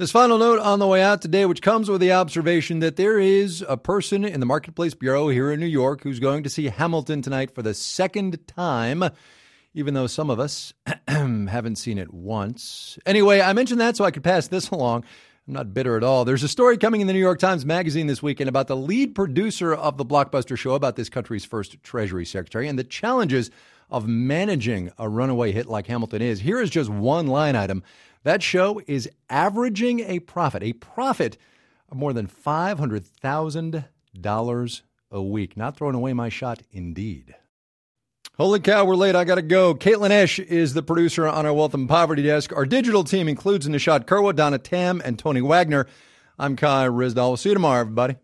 This final note on the way out today, which comes with the observation that there is a person in the Marketplace Bureau here in New York who's going to see Hamilton tonight for the second time, even though some of us haven't seen it once. Anyway, I mentioned that so I could pass this along. I'm not bitter at all. There's a story coming in the New York Times Magazine this weekend about the lead producer of the blockbuster show about this country's first Treasury Secretary and the challenges of managing a runaway hit like Hamilton is. Here is just one line item. That show is averaging a profit of more than $500,000 a week. Not throwing away my shot, indeed. Holy cow, we're late. I got to go. Caitlin Esch is the producer on our Wealth and Poverty Desk. Our digital team includes Nishat Kurwa, Donna Tam, and Tony Wagner. I'm Kai Ryssdal. We'll see you tomorrow, everybody.